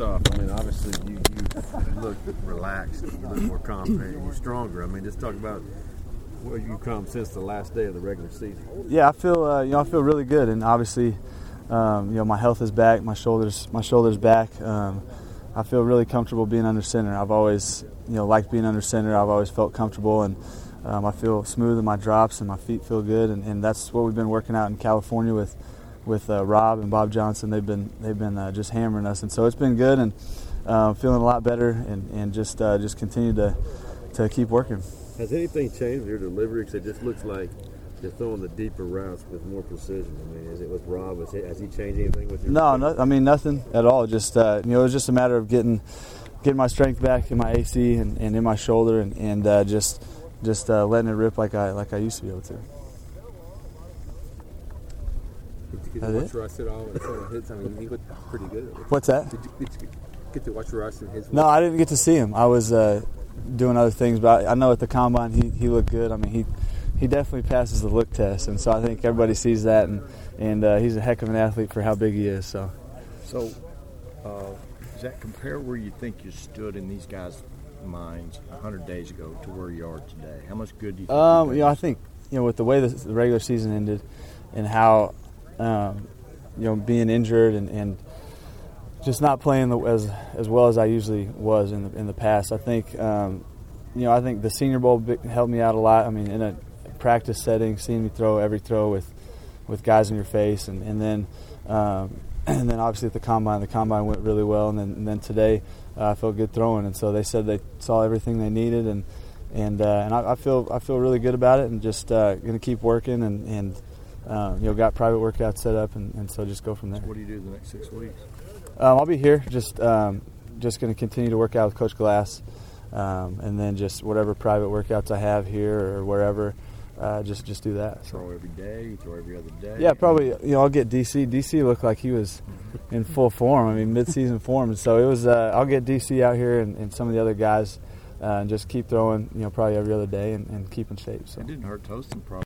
stuff. I mean, obviously you look relaxed, you look more confident, and you're stronger. I mean, just talk about where you've come since the last day of the regular season. Yeah, I feel I feel really good, and obviously, my health is back, my shoulders back. I feel really comfortable being under center. I've always liked being under center. I've always felt comfortable, and I feel smooth in my drops, and my feet feel good, and that's what we've been working out in California with Rob and Bob Johnson. They've been just hammering us, and so it's been good, and feeling a lot better, and just continue to keep working. Has anything changed with your delivery? Because it just looks like you're throwing the deeper routes with more precision. I mean, is it with Rob? Has he changed anything with your? No, I mean nothing at all. Just it was just a matter of getting my strength back in my AC and in my shoulder, and just letting it rip like I used to be able to. Did you get to watch Russ at all? I mean, he looked pretty good. What's that? Did you get to watch Russ and his work? No, I didn't get to see him. I was doing other things, but I know at the combine he looked good. I mean, he definitely passes the look test, and so I think everybody sees that, and he's a heck of an athlete for how big he is. So does that compare where you think you stood in these guys' minds 100 days ago to where you are today? How much good do you think? I think with the way the regular season ended, and how being injured and just not playing as well as I usually was in the past. I think I think the Senior Bowl helped me out a lot. I mean, in a practice setting, seeing me throw every throw with guys in your face, and then obviously at the combine went really well, and then today I felt good throwing, and so they said they saw everything they needed, and I feel really good about it, and just going to keep working and got private workouts set up, and so just go from there. So what do you do the next 6 weeks? I'll be here, just going to continue to work out with Coach Glass, and then just whatever private workouts I have here or wherever, just do that. So. Throw every day, throw every other day? Yeah, probably. I'll get DC. DC looked like he was in full form. I mean, mid-season form. And so it was. I'll get DC out here and some of the other guys, and just keep throwing. Probably every other day and keep in shape. So. It didn't hurt Toaston, probably.